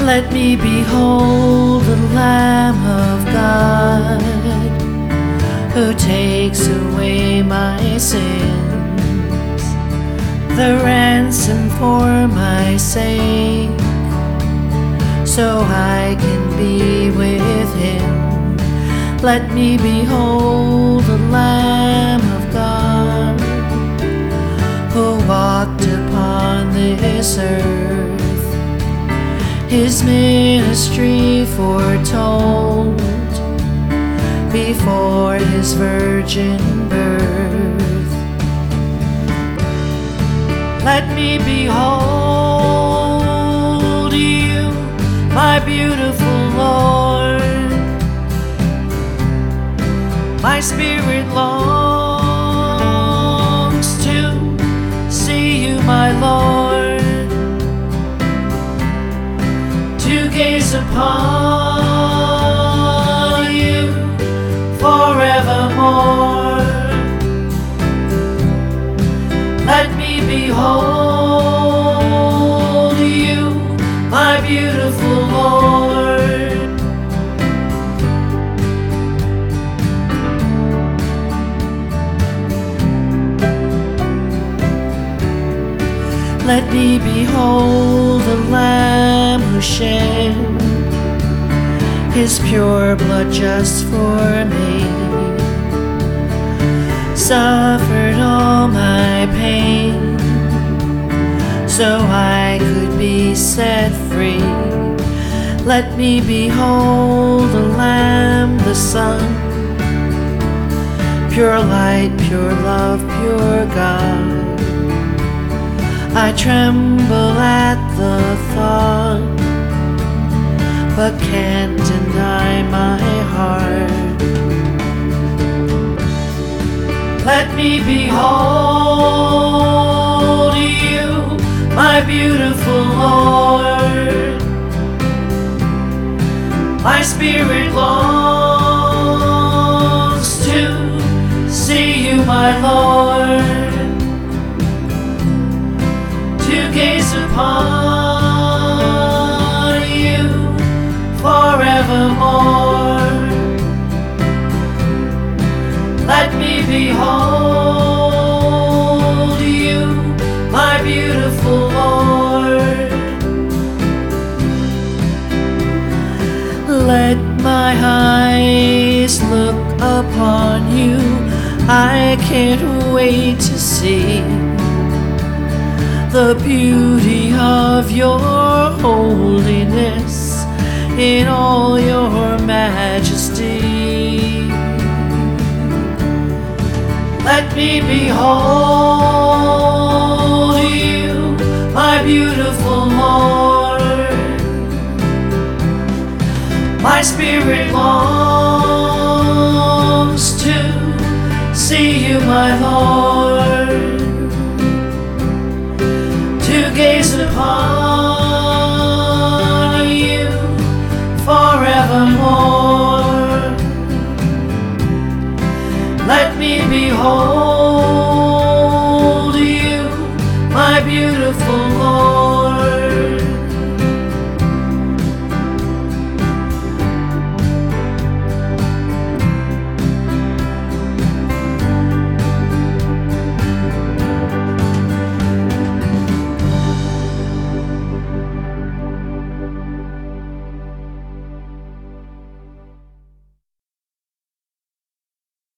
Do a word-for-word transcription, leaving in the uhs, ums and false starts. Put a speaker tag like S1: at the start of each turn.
S1: Let me behold the Lamb of God, who takes away my sins, the ransom for my sake, so I can be with Him. Let me behold the Lamb of God, who walked upon this earth, His ministry foretold before His virgin birth. Let me behold You, my beautiful Lord. My spirit longs to see You, my Lord, to gaze upon You forevermore. Let me behold You, my beautiful Lord. Let me behold the Lamb who shed His pure blood just for me, suffered all my pain, so I could be set free. Let me behold the Lamb, the Son, pure light, pure love, pure God. I tremble at the thought, but can't deny my heart. Let me behold You, my beautiful Lord. My spirit longs to see You, my Lord, to gaze upon You forevermore. Let me behold You, my beautiful Lord. Let my eyes look upon You. I can't wait to see the beauty of Your holiness in all Your majesty. Let me behold You, my beautiful Lord. My spirit longs to see You, my Lord, to gaze upon You forevermore. Let me behold You, my beautiful